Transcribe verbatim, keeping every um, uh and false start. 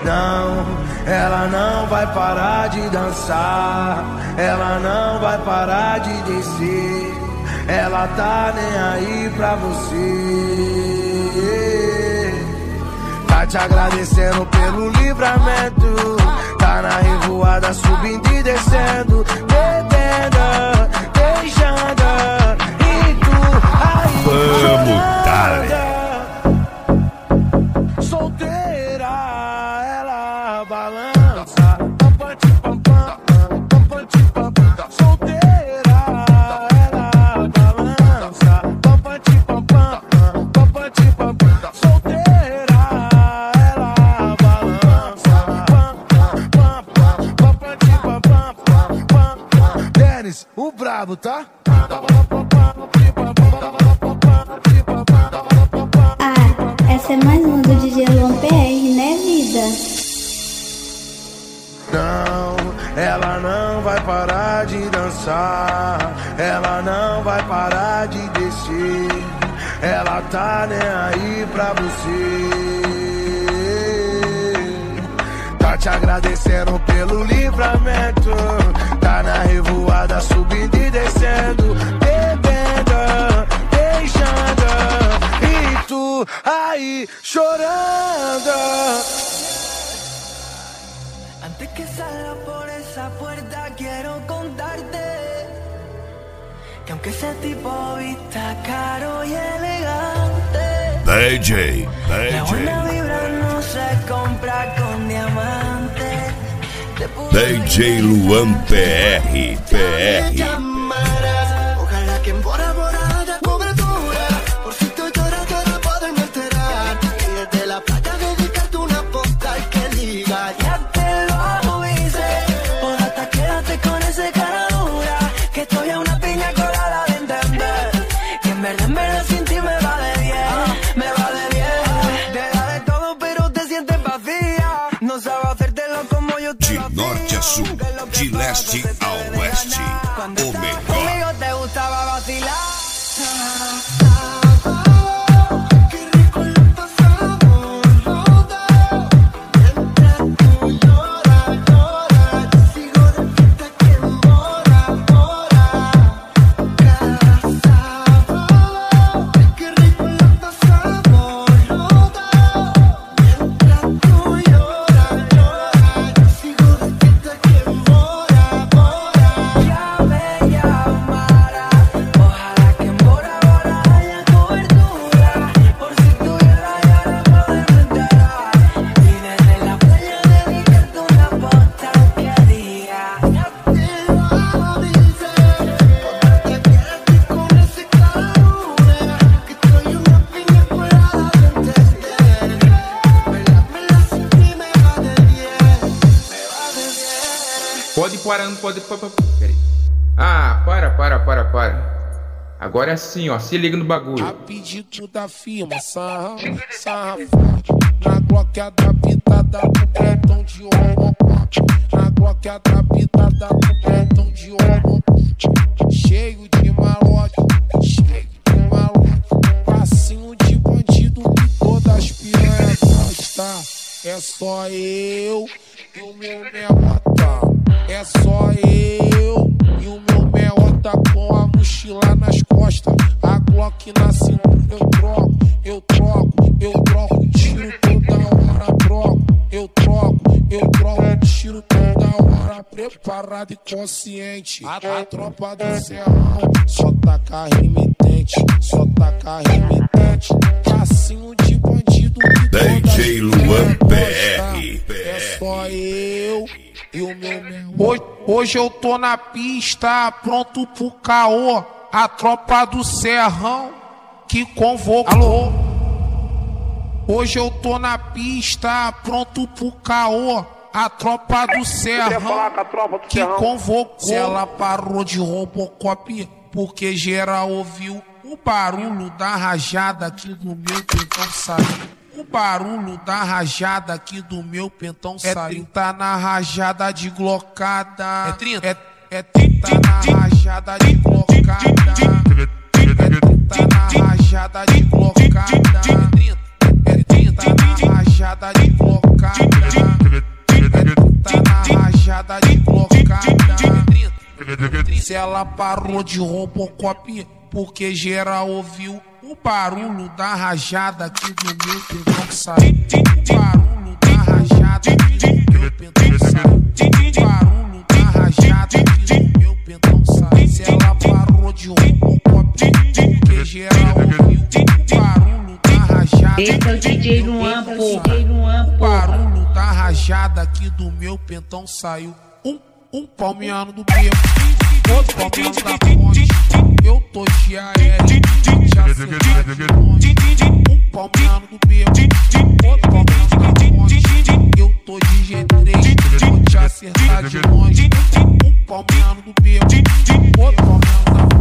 Não, ela não vai parar de dançar, ela não vai parar de descer, ela tá nem aí pra você. Tá te agradecendo pelo livramento, tá na revoada subindo e descendo, bebendo, beijando, e tu aí vamos, dale. Solteira, ela balança, solteira, ela balança, solteira, ela balança. Dennis, o brabo, tá? Essa é mais uma do D J Luan P R, né, vida? Não, ela não vai parar de dançar, ela não vai parar de descer, ela tá nem aí pra você. Tá te agradecendo pelo livramento, tá na revoada subindo e descendo, bebendo, beijando, e tu aí chorando. Antes que salga por esa puerta quiero contarte que aunque ese tipo vista caro y elegante, D J, D la buena J, vibra no se compra con diamantes. D J Luan P R, P R. Ojalá que en Bora Bora haya cobertura, por si tú lloras para poderme enterar, y desde la playa dedicarte una postal que diga ya te lo hice, o hasta quédate con ese cara dura, que estoy a una piña colada de entender, que en verdad, en verdad sin ti me va de diez, me va de diez, te da de todo pero te sientes vacía, no sabes hacértelo como yo te De lo norte a sul, de leste a oeste, o melhor. Conmigo te gustaba vacilar. Pode parar, não pode... Peraí. Ah, para, para, para, para. Agora é assim, ó, se liga no bagulho. A pedido da firma, sarra, sarra forte. Na Glock adaptada pro pretão de holocote. Na Glock adaptada pro pretão de holocote. Cheio de malote, cheio de malote. Passinho de bandido que todas as piranhas gostam. É só eu e o meu melota. É só eu e o meu melota com a mochila nas costas. A Glock na cintura eu troco, eu troco, eu troco. Tiro toda hora, troco, eu troco, eu troco. Tiro toda hora, preparado e consciente. A, a tropa do Serrão só taca remitente, só taca remitente. Passinho de bandido que D J Luan P R, é só eu e o meu meu. Hoje, hoje eu tô na pista, pronto pro caô. A tropa do Serrão que convocou. Alô? Hoje eu tô na pista, pronto pro caô. A tropa do Serrão que convocou. Ela parou de Robocop porque geral ouviu o barulho da rajada aqui do meu pentão saiu. O barulho da rajada aqui do meu pentão é saiu. trinta na rajada de glocada. É trinta, é, é trinta na rajada de glocada. É trinta na rajada de glocada. É trinta, é trinta na rajada de glocada. se ela parou de Robocop, porque geral ouviu o barulho da rajada aqui do meu pentão que saiu. O barulho da rajada aqui do meu pentão que saiu. O barulho da rajada aqui do meu pentão saiu. Se ela parou de Robocop, porque geral ouviu o barulho da rajada. Esse é o D J Luan, pô. O barulho da rajada aqui do meu pentão saiu. Um, um palmeano do beco, outro palmeano da ponte. Eu tô de A L, já acertar de longe. Um palmeano do beco, outro palmeano da ponte. Eu tô de G três, vou te acertar de longe. Um palmeano do beco, outro palmeano da